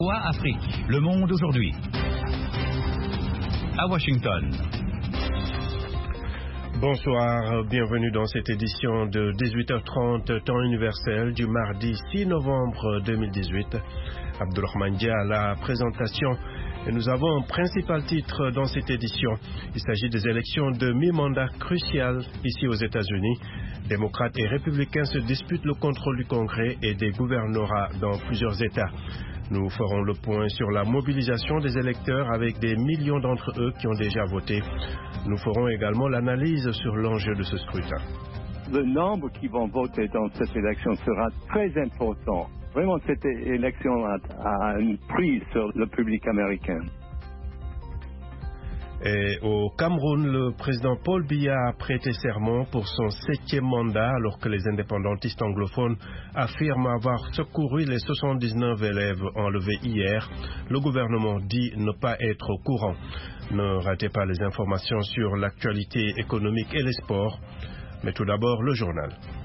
Afrique, le monde aujourd'hui. À Washington. Bonsoir, bienvenue dans cette édition de 18h30 temps universel du mardi 6 novembre 2018. Abdulrahman Dia à la présentation et nous avons un principal titre dans cette édition. Il s'agit des élections de mi-mandat cruciales ici aux États-Unis. Démocrates et républicains se disputent le contrôle du Congrès et des gouvernorats dans plusieurs États. Nous ferons le point sur la mobilisation des électeurs avec des millions d'entre eux qui ont déjà voté. Nous ferons également l'analyse sur l'enjeu de ce scrutin. Le nombre qui vont voter dans cette élection sera très important. Vraiment, cette élection a une prise sur le public américain. Et au Cameroun, le président Paul Biya a prêté serment pour son 7e mandat alors que les indépendantistes anglophones affirment avoir secouru les 79 élèves enlevés hier. Le gouvernement dit ne pas être au courant. Ne ratez pas les informations sur l'actualité économique et les sports. Mais tout d'abord, le journal.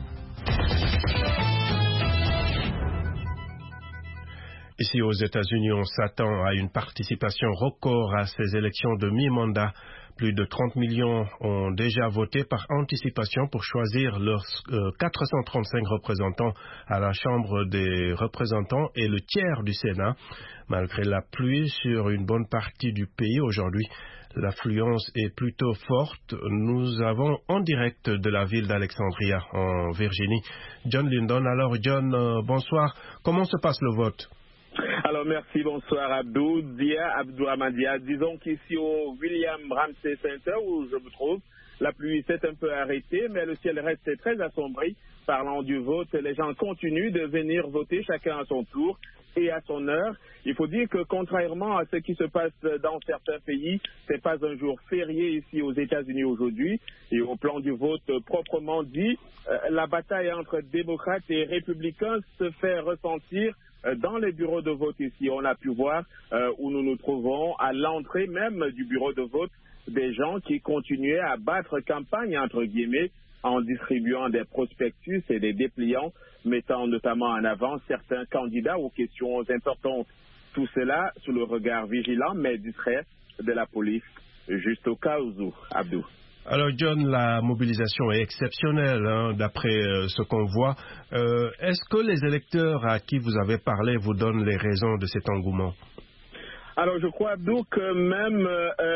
Ici aux États-Unis, on s'attend à une participation record à ces élections de mi-mandat. Plus de 30 millions ont déjà voté par anticipation pour choisir leurs 435 représentants à la Chambre des représentants et le tiers du Sénat. Malgré la pluie sur une bonne partie du pays aujourd'hui, l'affluence est plutôt forte. Nous avons en direct de la ville d'Alexandria en Virginie John Lindon. Alors John, bonsoir. Comment se passe le vote? Alors merci, bonsoir Abdulrahman Dia. Disons qu'ici au William Ramsey Center où je me trouve, la pluie s'est un peu arrêtée, mais le ciel reste très assombri. Parlant du vote, les gens continuent de venir voter chacun à son tour et à son heure. Il faut dire que contrairement à ce qui se passe dans certains pays, c'est pas un jour férié ici aux États-Unis aujourd'hui. Et au plan du vote proprement dit, la bataille entre démocrates et républicains se fait ressentir dans les bureaux de vote ici. On a pu voir où nous nous trouvons à l'entrée même du bureau de vote des gens qui continuaient à battre campagne entre guillemets en distribuant des prospectus et des dépliants mettant notamment en avant certains candidats aux questions importantes. Tout cela sous le regard vigilant mais discret de la police, juste au cas où, Abdou. Alors John, la mobilisation est exceptionnelle d'après ce qu'on voit. Est-ce que les électeurs à qui vous avez parlé vous donnent les raisons de cet engouement? Alors je crois Abdou que même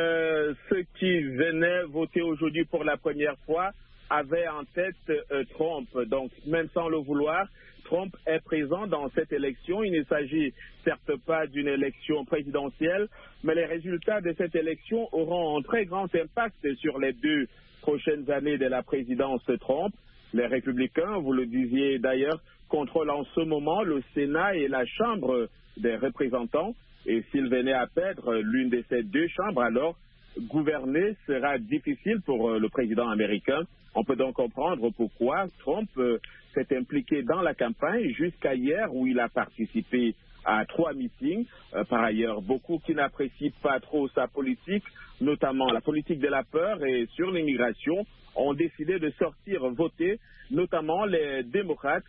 ceux qui venaient voter aujourd'hui pour la première fois avaient en tête Trump. Donc même sans le vouloir, Trump est présent dans cette élection. Il ne s'agit certes pas d'une élection présidentielle, mais les résultats de cette élection auront un très grand impact sur les 2 prochaines années de la présidence Trump. Les républicains, vous le disiez d'ailleurs, contrôlent en ce moment le Sénat et la Chambre des représentants. Et s'ils venaient à perdre l'une de ces 2 chambres, alors gouverner sera difficile pour le président américain. On peut donc comprendre pourquoi Trump s'est impliqué dans la campagne jusqu'à hier où il a participé à 3 meetings. Par ailleurs, beaucoup qui n'apprécient pas trop sa politique, notamment la politique de la peur et sur l'immigration, ont décidé de sortir voter, notamment les démocrates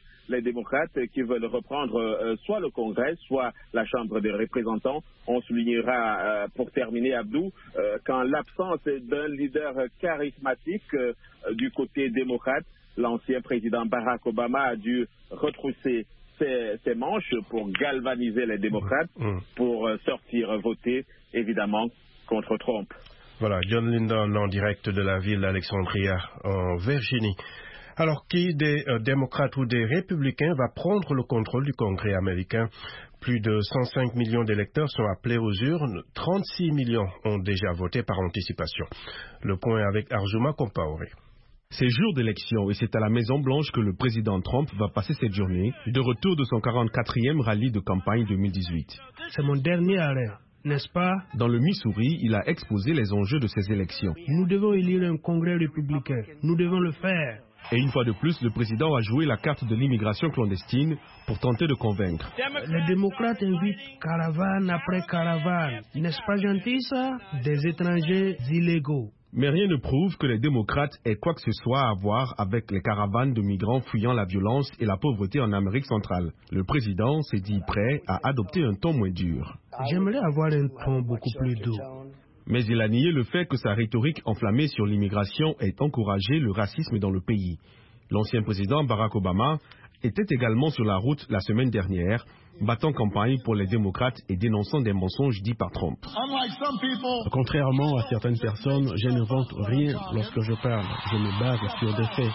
qui veulent reprendre soit le Congrès, soit la Chambre des représentants. On soulignera, pour terminer, Abdou, qu'en l'absence d'un leader charismatique du côté démocrate, l'ancien président Barack Obama a dû retrousser ses manches pour galvaniser les démocrates, pour sortir voter, évidemment, contre Trump. Voilà, John Lindon en direct de la ville d'Alexandria en Virginie. Alors, qui des démocrates ou des républicains va prendre le contrôle du Congrès américain? Plus de 105 millions d'électeurs sont appelés aux urnes. 36 millions ont déjà voté par anticipation. Le point avec Arjuma Compaoré. C'est jour d'élection et c'est à la Maison-Blanche que le président Trump va passer cette journée, de retour de son 44e rallye de campagne 2018. C'est mon dernier arrêt, n'est-ce pas? Dans le Missouri, il a exposé les enjeux de ces élections. Nous devons élire un congrès républicain. Nous devons le faire. Et une fois de plus, le président a joué la carte de l'immigration clandestine pour tenter de convaincre. Les démocrates invitent caravane après caravane. N'est-ce pas gentil ça? Des étrangers illégaux. Mais rien ne prouve que les démocrates aient quoi que ce soit à voir avec les caravanes de migrants fuyant la violence et la pauvreté en Amérique centrale. Le président s'est dit prêt à adopter un ton moins dur. J'aimerais avoir un ton beaucoup plus doux. Mais il a nié le fait que sa rhétorique enflammée sur l'immigration ait encouragé le racisme dans le pays. L'ancien président Barack Obama était également sur la route la semaine dernière, battant campagne pour les démocrates et dénonçant des mensonges dits par Trump. Contrairement à certaines personnes, je n'invente rien lorsque je parle. Je me base sur des faits.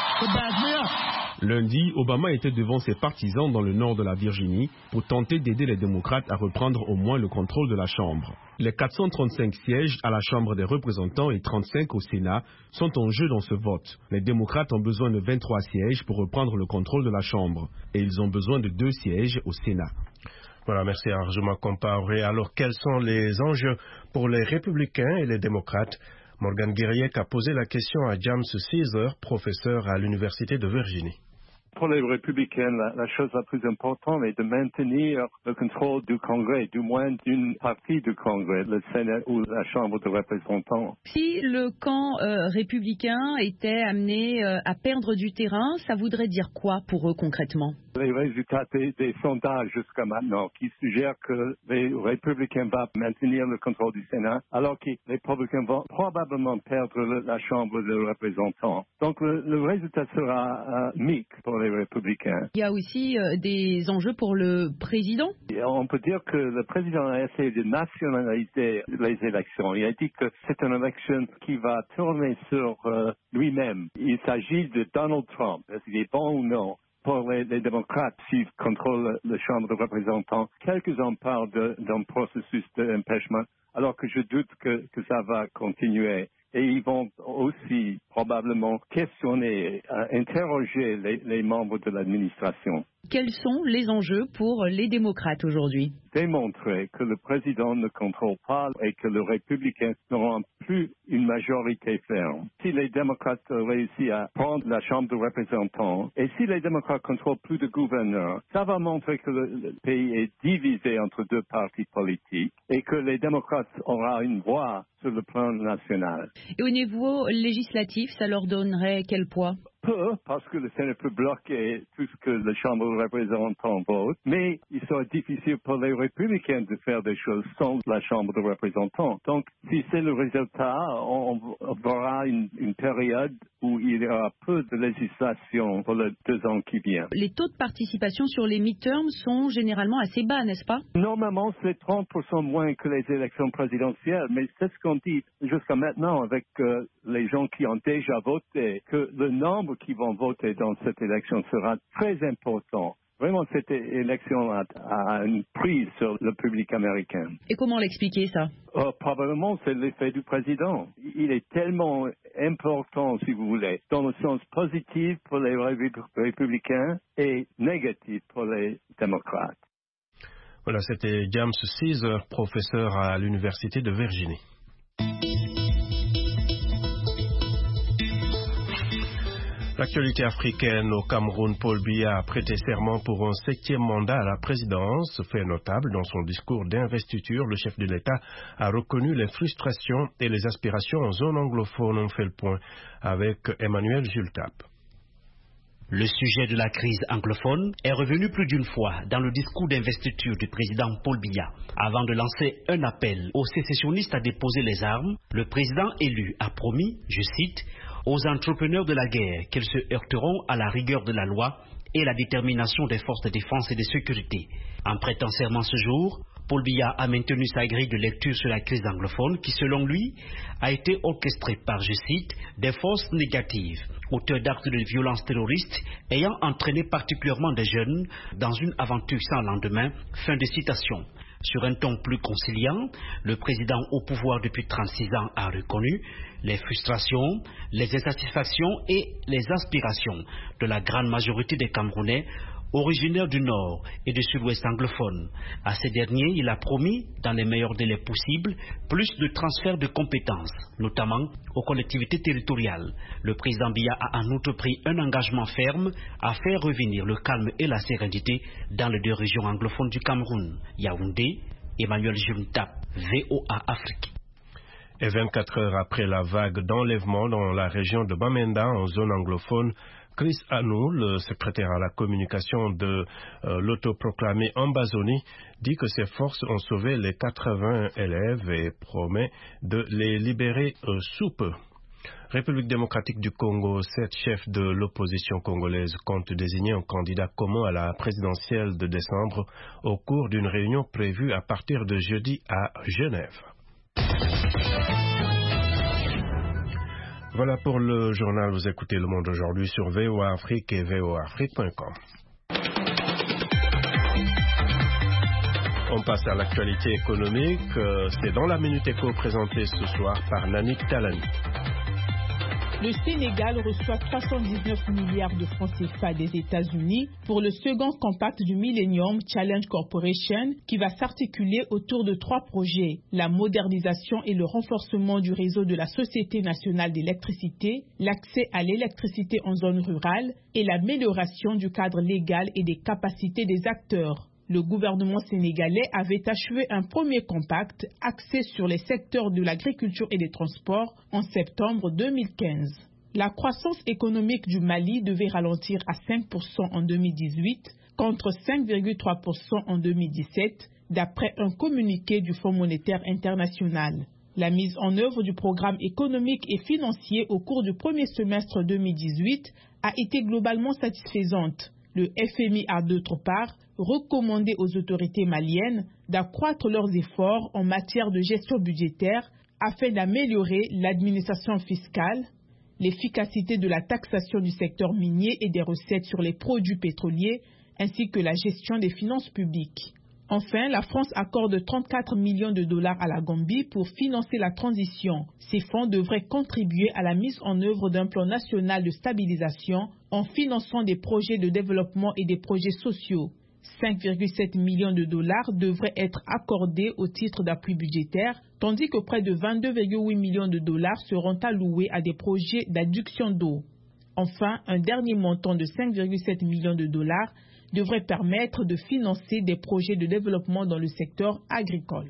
Lundi, Obama était devant ses partisans dans le nord de la Virginie pour tenter d'aider les démocrates à reprendre au moins le contrôle de la Chambre. Les 435 sièges à la Chambre des représentants et 35 au Sénat sont en jeu dans ce vote. Les démocrates ont besoin de 23 sièges pour reprendre le contrôle de la Chambre et ils ont besoin de 2 sièges au Sénat. Voilà, merci Arjuma Compaoré. Alors, quels sont les enjeux pour les républicains et les démocrates? Morgan Guiriec a posé la question à James Caesar, professeur à l'Université de Virginie. Pour les républicains, la chose la plus importante est de maintenir le contrôle du Congrès, du moins d'une partie du Congrès, le Sénat ou la Chambre des représentants. Si le camp républicain était amené à perdre du terrain, ça voudrait dire quoi pour eux concrètement? Les résultats des sondages jusqu'à maintenant qui suggèrent que les républicains vont maintenir le contrôle du Sénat, alors que les républicains vont probablement perdre la Chambre des représentants. Donc le résultat sera mixte pour les républicains. Il y a aussi des enjeux pour le président. Et on peut dire que le président a essayé de nationaliser les élections. Il a dit que c'est une élection qui va tourner sur lui-même. Il s'agit de Donald Trump. Est-ce qu'il est bon ou non? Pour les démocrates, s'ils contrôlent la Chambre des représentants, quelques-uns parlent d'un processus d'empêchement, alors que je doute que ça va continuer. Et ils vont aussi probablement questionner, interroger les membres de l'administration. Quels sont les enjeux pour les démocrates aujourd'hui? Démontrer que le président ne contrôle pas et que les républicains n'auront plus une majorité ferme. Si les démocrates réussissent à prendre la Chambre des représentants et si les démocrates contrôlent plus de gouverneurs, ça va montrer que le pays est divisé entre deux partis politiques et que les démocrates auront une voix sur le plan national. Et au niveau législatif, ça leur donnerait quel poids? Peu, parce que le Sénat peut bloquer tout ce que la Chambre des représentants vote, mais il sera difficile pour les républicains de faire des choses sans la Chambre des représentants. Donc, si c'est le résultat, on verra une période où il y aura peu de législation pour les 2 ans qui viennent. Les taux de participation sur les midterms sont généralement assez bas, n'est-ce pas? Normalement, c'est 30% moins que les élections présidentielles, mais c'est ce qu'on dit jusqu'à maintenant avec les gens qui ont déjà voté, que le nombre qui vont voter dans cette élection sera très important. Vraiment, cette élection a une prise sur le public américain. Et comment l'expliquer, ça? Probablement, c'est l'effet du président. Il est tellement important, si vous voulez, dans le sens positif pour les républicains et négatif pour les démocrates. Voilà, c'était James Caesar, professeur à l'Université de Virginie. L'actualité africaine au Cameroun, Paul Biya a prêté serment pour un 7e mandat à la présidence. Fait notable, dans son discours d'investiture, le chef de l'État a reconnu les frustrations et les aspirations en zone anglophone. On fait le point avec Emmanuel Jultap. Le sujet de la crise anglophone est revenu plus d'une fois dans le discours d'investiture du président Paul Biya. Avant de lancer un appel aux sécessionnistes à déposer les armes, le président élu a promis, je cite, aux entrepreneurs de la guerre qu'ils se heurteront à la rigueur de la loi et la détermination des forces de défense et de sécurité. En prêtant serment ce jour, Paul Biya a maintenu sa grille de lecture sur la crise anglophone qui, selon lui, a été orchestrée par, je cite, des forces négatives, auteurs d'actes de violence terroriste ayant entraîné particulièrement des jeunes dans une aventure sans lendemain. Fin de citation. Sur un ton plus conciliant, le président au pouvoir depuis 36 ans a reconnu les frustrations, les insatisfactions et les aspirations de la grande majorité des Camerounais originaires du Nord et du Sud-Ouest anglophone. À ces derniers, il a promis, dans les meilleurs délais possibles, plus de transferts de compétences, notamment aux collectivités territoriales. Le président Biya a en outre pris un engagement ferme à faire revenir le calme et la sérénité dans les 2 régions anglophones du Cameroun. Yaoundé, Emmanuel Jultap, VOA Afrique. Et 24 heures après la vague d'enlèvement dans la région de Bamenda, en zone anglophone, Chris Anou, le secrétaire à la communication de l'autoproclamé Ambazonie, dit que ses forces ont sauvé les 80 élèves et promet de les libérer sous peu. République démocratique du Congo, 7 chefs de l'opposition congolaise comptent désigner un candidat commun à la présidentielle de décembre au cours d'une réunion prévue à partir de jeudi à Genève. Voilà pour le journal. Vous écoutez Le Monde aujourd'hui sur VOA Afrique et voaafrique.com. On passe à l'actualité économique. C'est dans la Minute Éco présentée ce soir par Nanik Talani. Le Sénégal reçoit 319 milliards de francs CFA des États-Unis pour le second compact du Millennium Challenge Corporation qui va s'articuler autour de 3 projets. La modernisation et le renforcement du réseau de la Société nationale d'électricité, l'accès à l'électricité en zone rurale et l'amélioration du cadre légal et des capacités des acteurs. Le gouvernement sénégalais avait achevé un premier compact axé sur les secteurs de l'agriculture et des transports en septembre 2015. La croissance économique du Mali devait ralentir à 5% en 2018 contre 5,3% en 2017, d'après un communiqué du Fonds monétaire international. La mise en œuvre du programme économique et financier au cours du premier semestre 2018 a été globalement satisfaisante. Le FMI a d'autre part recommandé aux autorités maliennes d'accroître leurs efforts en matière de gestion budgétaire afin d'améliorer l'administration fiscale, l'efficacité de la taxation du secteur minier et des recettes sur les produits pétroliers, ainsi que la gestion des finances publiques. Enfin, la France accorde 34 millions de dollars à la Gambie pour financer la transition. Ces fonds devraient contribuer à la mise en œuvre d'un plan national de stabilisation en finançant des projets de développement et des projets sociaux. 5,7 millions de dollars devraient être accordés au titre d'appui budgétaire, tandis que près de 22,8 millions de dollars seront alloués à des projets d'adduction d'eau. Enfin, un dernier montant de 5,7 millions de dollars devrait permettre de financer des projets de développement dans le secteur agricole.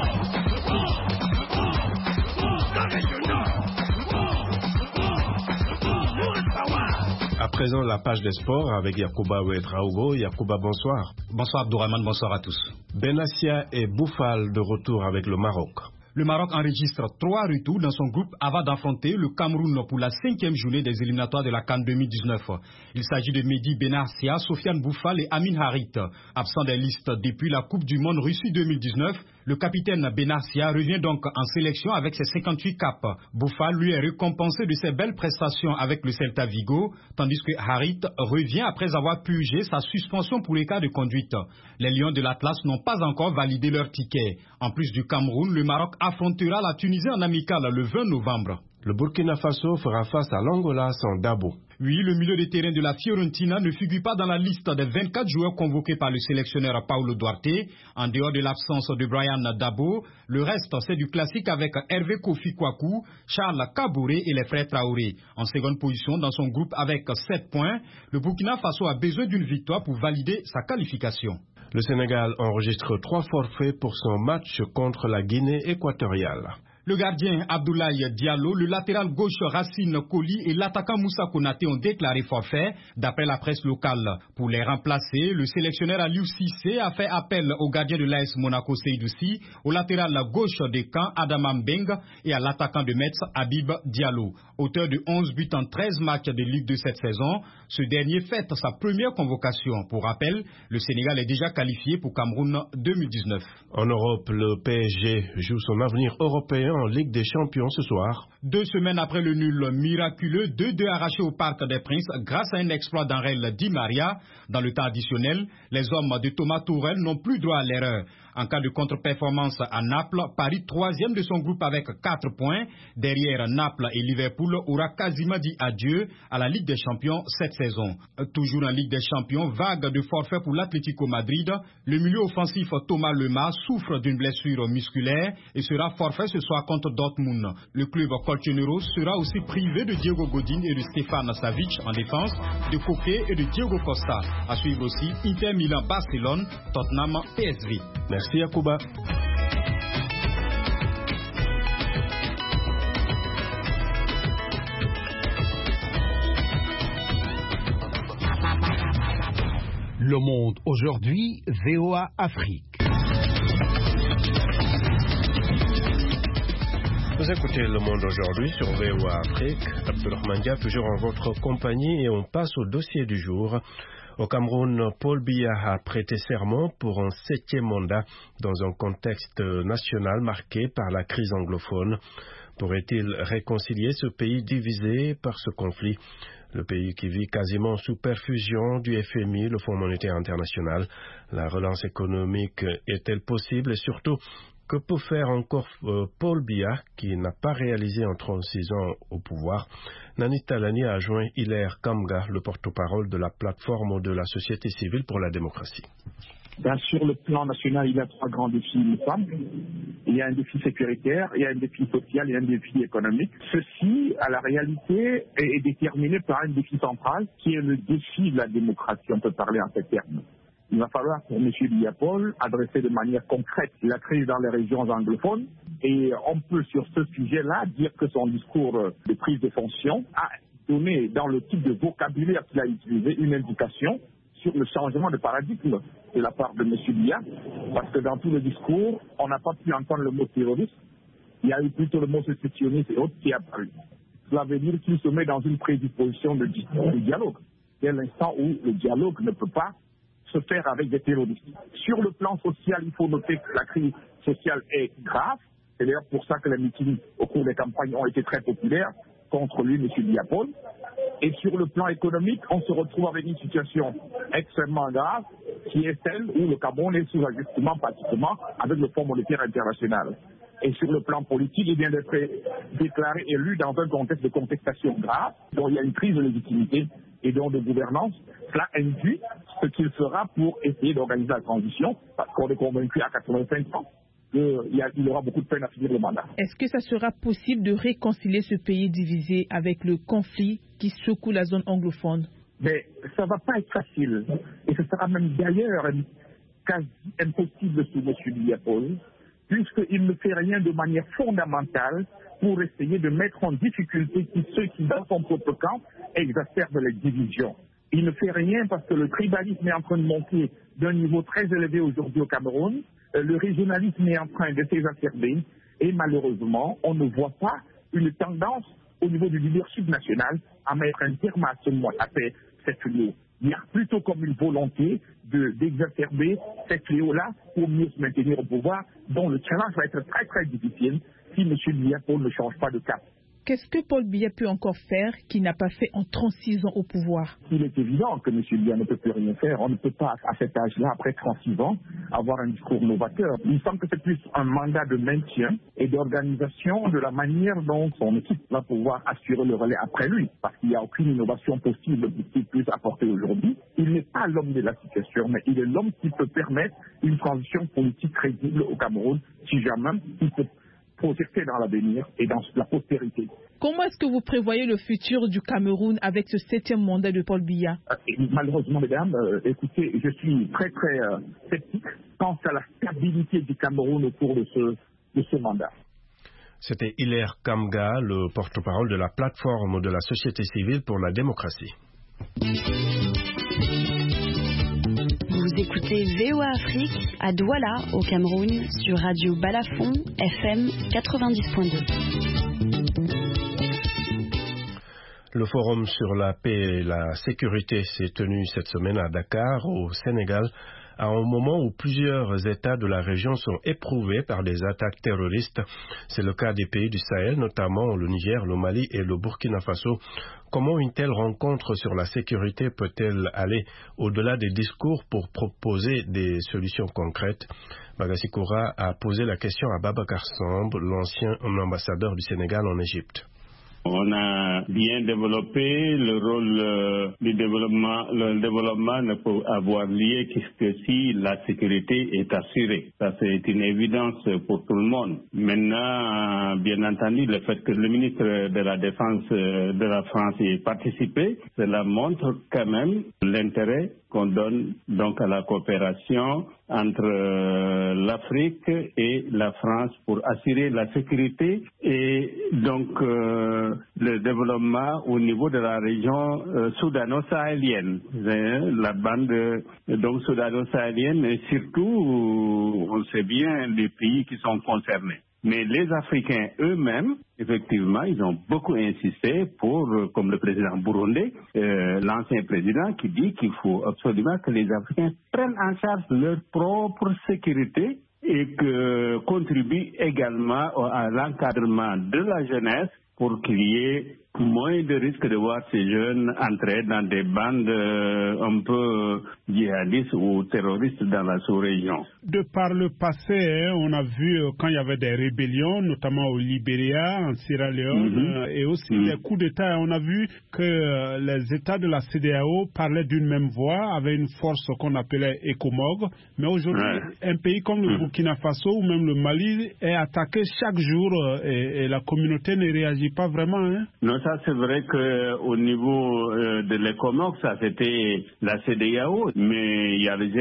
À présent, la page des sports avec Yacouba Ouedraogo. Yacouba, bonsoir. Bonsoir Abdourahmane, bonsoir à tous. Benassia et Bouffal de retour avec le Maroc. Le Maroc enregistre 3 retours dans son groupe avant d'affronter le Cameroun pour la 5e journée des éliminatoires de la CAN 2019. Il s'agit de Mehdi Benassia, Sofiane Bouffal et Amin Harit. Absent des listes depuis la Coupe du Monde Russie 2019, le capitaine Benassia revient donc en sélection avec ses 58 caps. Bouffal, lui, est récompensé de ses belles prestations avec le Celta Vigo, tandis que Harit revient après avoir purgé sa suspension pour l'écart de conduite. Les Lions de l'Atlas n'ont pas encore validé leur ticket. En plus du Cameroun, le Maroc affrontera la Tunisie en amical le 20 novembre. Le Burkina Faso fera face à l'Angola sans Dabo. Oui, le milieu de terrain de la Fiorentina ne figure pas dans la liste des 24 joueurs convoqués par le sélectionneur Paulo Duarte. En dehors de l'absence de Brian Dabo, le reste c'est du classique avec Hervé Kofi Kwaku, Charles Kabouré et les frères Traoré. En seconde position dans son groupe avec 7 points, le Burkina Faso a besoin d'une victoire pour valider sa qualification. Le Sénégal enregistre 3 forfaits pour son match contre la Guinée équatoriale. Le gardien Abdoulaye Diallo, le latéral gauche Racine Koli et l'attaquant Moussa Konaté ont déclaré forfait. D'après la presse locale, pour les remplacer, le sélectionneur Aliou Cissé a fait appel au gardien de l'AS Monaco Seydou-Si, au latéral gauche des camps Adama Mbeng et à l'attaquant de Metz Habib Diallo. Auteur de 11 buts en 13 matchs de Ligue de cette saison, ce dernier fête sa première convocation. Pour rappel, le Sénégal est déjà qualifié pour Cameroun 2019. En Europe, le PSG joue son avenir européen en Ligue des Champions ce soir. 2 semaines après le nul miraculeux, 2-2 arraché au Parc des Princes grâce à un exploit d'Angel Di Maria. Dans le temps additionnel, les hommes de Thomas Tuchel n'ont plus droit à l'erreur. En cas de contre-performance à Naples, Paris 3e de son groupe avec 4 points. Derrière Naples et Liverpool aura quasiment dit adieu à la Ligue des Champions cette saison. Toujours en Ligue des Champions, vague de forfait pour l'Atlético Madrid. Le milieu offensif Thomas Lemar souffre d'une blessure musculaire et sera forfait ce soir contre Dortmund. Le club colchonero sera aussi privé de Diego Godin et de Stefan Savic en défense, de Koke et de Diego Costa. À suivre aussi Inter Milan, Barcelone, Tottenham, PSV. Merci Yacouba. Le Monde aujourd'hui, VOA Afrique. Vous écoutez Le Monde aujourd'hui sur VOA Afrique. Abdulrahman Dia, toujours en votre compagnie, et on passe au dossier du jour. Au Cameroun, Paul Biya a prêté serment pour un 7e mandat dans un contexte national marqué par la crise anglophone. Pourrait-il réconcilier ce pays divisé par ce conflit? Le pays qui vit quasiment sous perfusion du FMI, le Fonds monétaire international. La relance économique est-elle possible? Et surtout, que peut faire encore Paul Biya, qui n'a pas réalisé en 36 ans au pouvoir? Nani Talani a joint Hilaire Kamga, le porte-parole de la plateforme de la société civile pour la démocratie. Sur le plan national, il y a 3 grands défis, il me semble. Il y a un défi sécuritaire, il y a un défi social et un défi économique. Ceci, à la réalité, est déterminé par un défi central, qui est le défi de la démocratie. On peut parler en ces termes. Il va falloir pour M. Biya Paul adresser de manière concrète la crise dans les régions anglophones. Et on peut, sur ce sujet-là, dire que son discours de prise de fonction a donné, dans le type de vocabulaire qu'il a utilisé, une indication sur le changement de paradigme de la part de M. Biya, parce que dans tout le discours, on n'a pas pu entendre le mot terroriste. Il y a eu plutôt le mot sécessionniste et autres qui est apparu. Cela veut dire qu'il se met dans une prédisposition de dialogue. C'est l'instant où le dialogue ne peut pas se faire avec des terroristes. Sur le plan social, il faut noter que la crise sociale est grave. C'est d'ailleurs pour ça que les meetings au cours des campagnes ont été très populaires contre lui, M. Biya Paul. Et sur le plan économique, on se retrouve avec une situation extrêmement grave qui est celle où le Cameroun est sous ajustement pratiquement avec le Fonds monétaire international. Et sur le plan politique, il vient d'être déclaré élu dans un contexte de contestation grave, dont il y a une crise de légitimité et donc de gouvernance. Cela induit ce qu'il fera pour essayer d'organiser la transition, parce qu'on est convaincu à 85 ans qu'il aura beaucoup de peine à finir le mandat. Est-ce que ça sera possible de réconcilier ce pays divisé avec le conflit qui secoue la zone anglophone? Mais ça ne va pas être facile. Et ce sera même d'ailleurs quasi impossible sous M. Biya Paul, puisqu'il ne fait rien de manière fondamentale pour essayer de mettre en difficulté ceux qui, dans son propre camp, exacerbent les divisions. Il ne fait rien parce que le tribalisme est en train de monter d'un niveau très élevé aujourd'hui au Cameroun. Le régionalisme est en train de s'exacerber et malheureusement, on ne voit pas une tendance au niveau du leadership national à mettre un terme à cette fléau. Il y a plutôt comme une volonté d'exacerber cette fléau-là pour mieux se maintenir au pouvoir, dont le challenge va être très très difficile si M. Biya Paul ne change pas de cap. Qu'est-ce que Paul Biya peut encore faire qu'il n'a pas fait en 36 ans au pouvoir? Il est évident que M. Biya ne peut plus rien faire. On ne peut pas, à cet âge-là, après 36 ans, avoir un discours novateur. Il me semble que c'est plus un mandat de maintien et d'organisation de la manière dont son équipe va pouvoir assurer le relais après lui. Parce qu'il n'y a aucune innovation possible qu'il puisse apporter aujourd'hui. Il n'est pas l'homme de la situation, mais il est l'homme qui peut permettre une transition politique crédible au Cameroun, si jamais il peut projeter dans l'avenir et dans la postérité. Comment est-ce que vous prévoyez le futur du Cameroun avec ce 7e mandat de Paul Biya? Malheureusement, mesdames, écoutez, je suis très très sceptique quant à la stabilité du Cameroun au cours de ce mandat. C'était Hilaire Kamga, le porte-parole de la plateforme de la société civile pour la démocratie. Vous écoutez VOA Afrique à Douala, au Cameroun, sur Radio Balafon, FM 90.2. Le forum sur la paix et la sécurité s'est tenu cette semaine à Dakar, au Sénégal, à un moment où plusieurs États de la région sont éprouvés par des attaques terroristes. C'est le cas des pays du Sahel, notamment le Niger, le Mali et le Burkina Faso. Comment une telle rencontre sur la sécurité peut-elle aller au-delà des discours pour proposer des solutions concrètes? Bagassi Koura a posé la question à Babacar Samb, l'ancien ambassadeur du Sénégal en Égypte. On a bien développé le rôle du développement. Le développement ne peut avoir lieu que si la sécurité est assurée. Ça, c'est une évidence pour tout le monde. Maintenant, bien entendu, le fait que le ministre de la Défense de la France y ait participé, cela montre quand même l'intérêt qu'on donne donc à la coopération entre l'Afrique et la France pour assurer la sécurité et donc le développement au niveau de la région soudano-sahélienne, la bande donc soudano-sahélienne et surtout on sait bien les pays qui sont concernés. Mais les Africains eux-mêmes, effectivement, ils ont beaucoup insisté pour, comme le président burundais, l'ancien président qui dit qu'il faut absolument que les Africains prennent en charge leur propre sécurité et que contribuent également à l'encadrement de la jeunesse pour qu'il y ait moins de risques de voir ces jeunes entrer dans des bandes un peu djihadistes ou terroristes dans la sous-région. De par le passé, on a vu quand il y avait des rébellions, notamment au Libéria, en Sierra Leone, et aussi des coups d'État. On a vu que les États de la CEDEAO parlaient d'une même voix, avaient une force qu'on appelait ECOMOG. Mais aujourd'hui, un pays comme le Burkina Faso ou même le Mali est attaqué chaque jour et la communauté ne réagit pas vraiment. Non, ça c'est vrai qu'au niveau de l'ECOMOG, ça c'était la CEDEAO, mais il y a le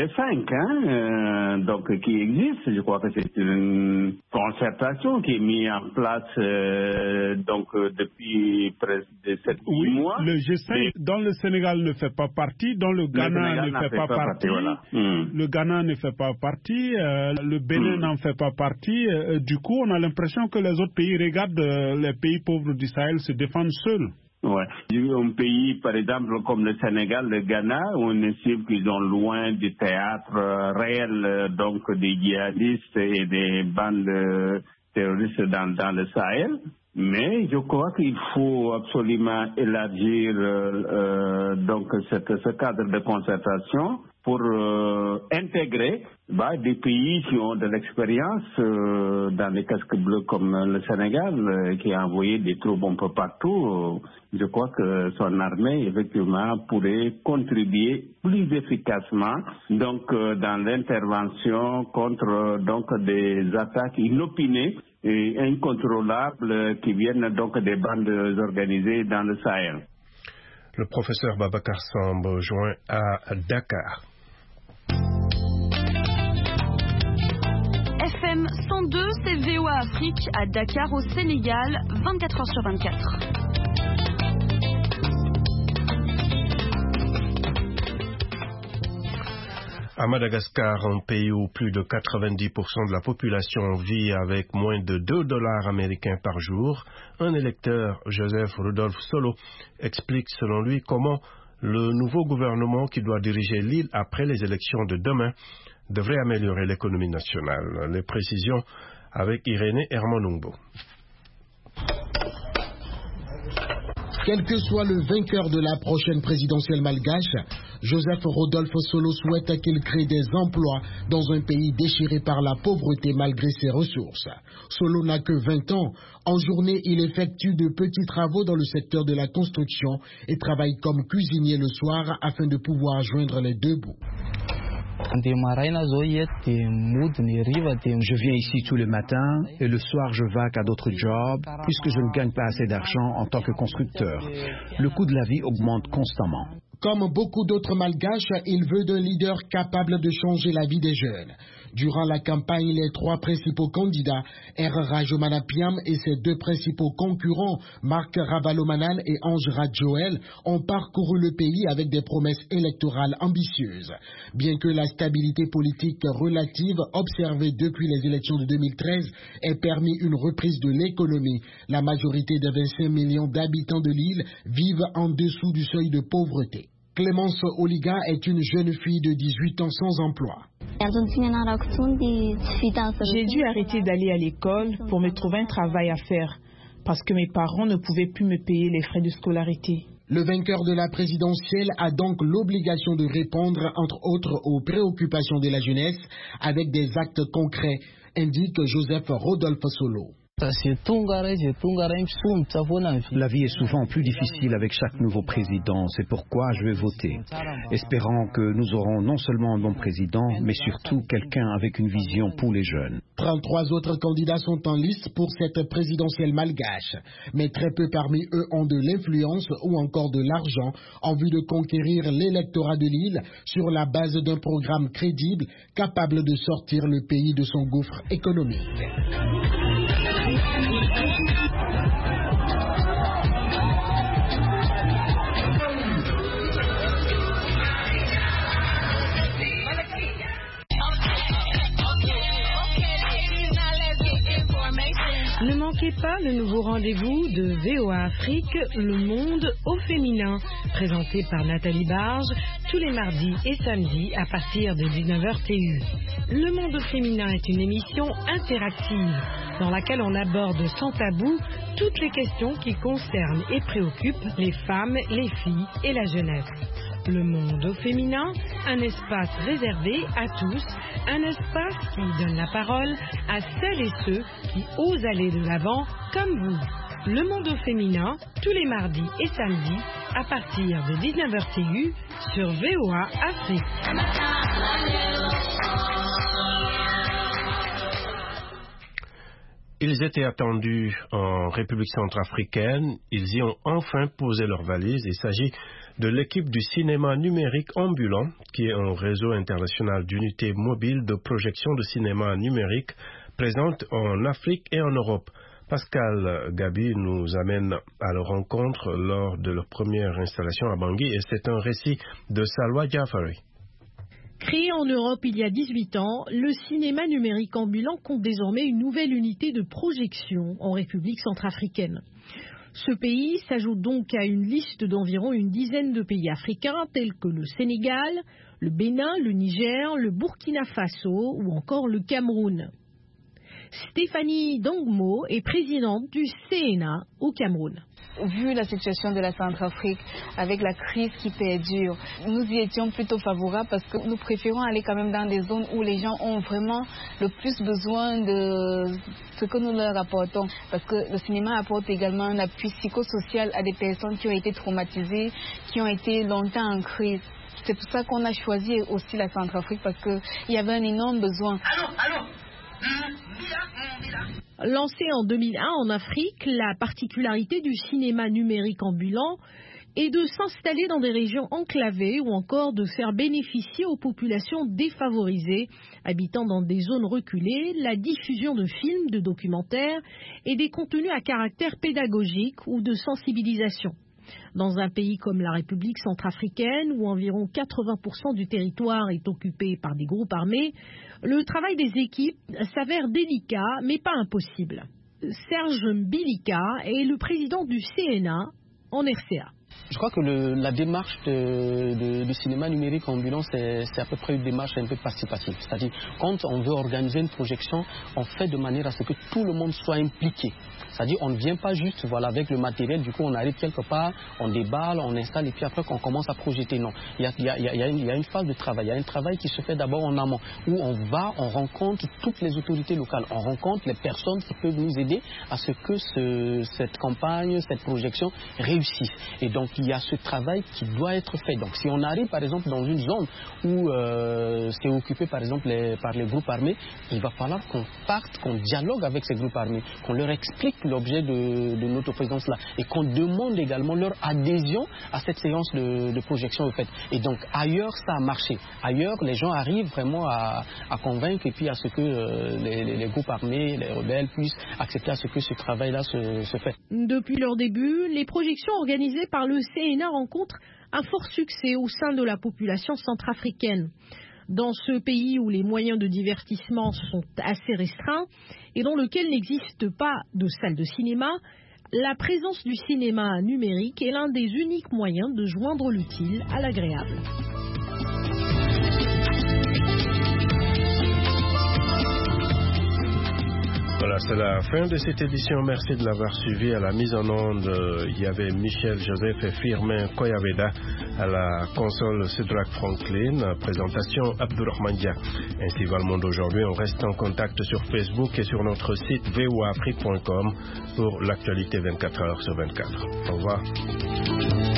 G5 donc, qui existe. Je crois que c'est une concertation qui est mise en place donc depuis presque 7 mois. Le G5 dans le Sénégal ne fait pas partie, dans le Ghana ne fait pas partie, voilà. Le Ghana ne fait pas partie, le Bénin n'en fait pas partie. Du coup, on a l'impression que les autres pays regardent les pays pauvres du Sahel se défendre seuls. Ouais. Un pays, par exemple, comme le Sénégal, le Ghana, on estime qu'ils sont loin du théâtre réel, donc des djihadistes et des bandes terroristes dans le Sahel. Mais je crois qu'il faut absolument élargir donc ce cadre de concertation pour intégrer des pays qui ont de l'expérience dans les casques bleus comme le Sénégal, qui a envoyé des troupes un peu partout. Je crois que son armée, effectivement, pourrait contribuer plus efficacement donc dans l'intervention contre donc des attaques inopinées et incontrôlables qui viennent donc des bandes organisées dans le Sahel. Le professeur Babacar Samb joint à Dakar. FM 102, c'est VOA Afrique à Dakar au Sénégal, 24h sur 24. À Madagascar, un pays où plus de 90% de la population vit avec moins de $2 américains par jour, un électeur, Joseph Rudolph Solo, explique selon lui comment le nouveau gouvernement qui doit diriger l'île après les élections de demain devrait améliorer l'économie nationale. Les précisions avec Irénée Hermanungbo. Quel que soit le vainqueur de la prochaine présidentielle malgache, Joseph Rodolphe Solo souhaite qu'il crée des emplois dans un pays déchiré par la pauvreté malgré ses ressources. Solo n'a que 20 ans. En journée, il effectue de petits travaux dans le secteur de la construction et travaille comme cuisinier le soir afin de pouvoir joindre les deux bouts. Je viens ici tous les matins et le soir je vaque à d'autres jobs puisque je ne gagne pas assez d'argent en tant que constructeur. Le coût de la vie augmente constamment. Comme beaucoup d'autres malgaches, il veut d'un leader capable de changer la vie des jeunes. Durant la campagne, les 3 principaux candidats, R. Rajomanapiam et ses 2 principaux concurrents, Marc Ravalomanane et Ange Radjoel, ont parcouru le pays avec des promesses électorales ambitieuses. Bien que la stabilité politique relative observée depuis les élections de 2013 ait permis une reprise de l'économie, la majorité des 25 millions d'habitants de l'île vivent en dessous du seuil de pauvreté. Clémence Oliga est une jeune fille de 18 ans sans emploi. J'ai dû arrêter d'aller à l'école pour me trouver un travail à faire parce que mes parents ne pouvaient plus me payer les frais de scolarité. Le vainqueur de la présidentielle a donc l'obligation de répondre, entre autres, aux préoccupations de la jeunesse avec des actes concrets, indique Joseph Rodolphe Solo. La vie est souvent plus difficile avec chaque nouveau président, c'est pourquoi je vais voter, espérant que nous aurons non seulement un bon président, mais surtout quelqu'un avec une vision pour les jeunes. 33 autres candidats sont en lice pour cette présidentielle malgache. Mais très peu parmi eux ont de l'influence ou encore de l'argent en vue de conquérir l'électorat de l'île sur la base d'un programme crédible capable de sortir le pays de son gouffre économique. Ne manquez pas le nouveau rendez-vous de VOA Afrique, le monde au féminin, présenté par Nathalie Barge tous les mardis et samedis à partir de 19h TU. Le monde au féminin est une émission interactive dans laquelle on aborde sans tabou toutes les questions qui concernent et préoccupent les femmes, les filles et la jeunesse. Le monde au féminin, un espace réservé à tous, un espace qui donne la parole à celles et ceux qui osent aller de l'avant comme vous. Le monde au féminin, tous les mardis et samedis à partir de 19h TU sur VOA Afrique. Ils étaient attendus en République centrafricaine. Ils y ont enfin posé leurs valises. Il s'agit de l'équipe du cinéma numérique ambulant, qui est un réseau international d'unités mobiles de projection de cinéma numérique présente en Afrique et en Europe. Pascal Gabi nous amène à leur rencontre lors de leur première installation à Bangui et c'est un récit de Salwa Jafari. Créé en Europe il y a 18 ans, le cinéma numérique ambulant compte désormais une nouvelle unité de projection en République centrafricaine. Ce pays s'ajoute donc à une liste d'environ une dizaine de pays africains tels que le Sénégal, le Bénin, le Niger, le Burkina Faso ou encore le Cameroun. Stéphanie Dangmo est présidente du CNA au Cameroun. Vu la situation de la Centrafrique, avec la crise qui perdure, nous y étions plutôt favorables parce que nous préférons aller quand même dans des zones où les gens ont vraiment le plus besoin de ce que nous leur apportons. Parce que le cinéma apporte également un appui psychosocial à des personnes qui ont été traumatisées, qui ont été longtemps en crise. C'est pour ça qu'on a choisi aussi la Centrafrique parce qu'il y avait un énorme besoin. Lancé en 2001 en Afrique, la particularité du cinéma numérique ambulant est de s'installer dans des régions enclavées ou encore de faire bénéficier aux populations défavorisées habitant dans des zones reculées la diffusion de films, de documentaires et des contenus à caractère pédagogique ou de sensibilisation. Dans un pays comme la République centrafricaine, où environ 80% du territoire est occupé par des groupes armés, le travail des équipes s'avère délicat, mais pas impossible. Serge Mbilika est le président du CNA en RCA. Je crois que la démarche du cinéma numérique ambulant, c'est à peu près une démarche un peu participative. C'est-à-dire, quand on veut organiser une projection, on fait de manière à ce que tout le monde soit impliqué. C'est-à-dire, on ne vient pas juste avec le matériel, du coup on arrive quelque part, on déballe, on installe et puis après qu'on commence à projeter. Non, il y a une phase de travail. Il y a un travail qui se fait d'abord en amont, où on rencontre toutes les autorités locales, on rencontre les personnes qui peuvent nous aider à ce que cette campagne, cette projection réussisse. Et donc, il y a ce travail qui doit être fait. Donc, si on arrive, par exemple, dans une zone où c'est occupé, par exemple, par les groupes armés, il va falloir qu'on parte, qu'on dialogue avec ces groupes armés, qu'on leur explique l'objet de notre présence là et qu'on demande également leur adhésion à cette séance de projection, en fait. Et donc, ailleurs, ça a marché. Ailleurs, les gens arrivent vraiment à convaincre et puis à ce que les groupes armés, les rebelles puissent accepter à ce que ce travail-là se fait. Depuis leur début, les projections organisées par le CNA rencontre un fort succès au sein de la population centrafricaine. Dans ce pays où les moyens de divertissement sont assez restreints et dans lequel n'existe pas de salle de cinéma, la présence du cinéma numérique est l'un des uniques moyens de joindre l'utile à l'agréable. Voilà, c'est la fin de cette édition. Merci de l'avoir suivi. À la mise en onde, il y avait Michel Joseph et Firmin Koyaveda. À la console, Cédric Franklin. Présentation, Abdourahmane Dia. Ainsi va le monde aujourd'hui. On reste en contact sur Facebook et sur notre site voafrique.com pour l'actualité 24 heures sur 24. Au revoir.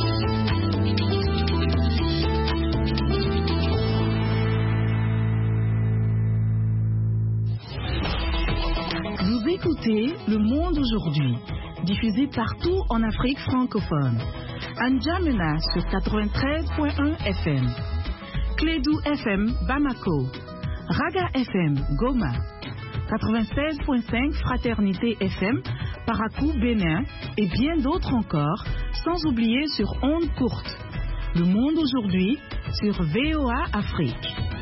écoutez Le Monde aujourd'hui, diffusé partout en Afrique francophone. N'Djamena sur 93.1 FM, Clédou FM Bamako, Raga FM Goma, 96.5 Fraternité FM Parakou Bénin et bien d'autres encore, sans oublier sur ondes courtes. Le Monde aujourd'hui sur VOA Afrique.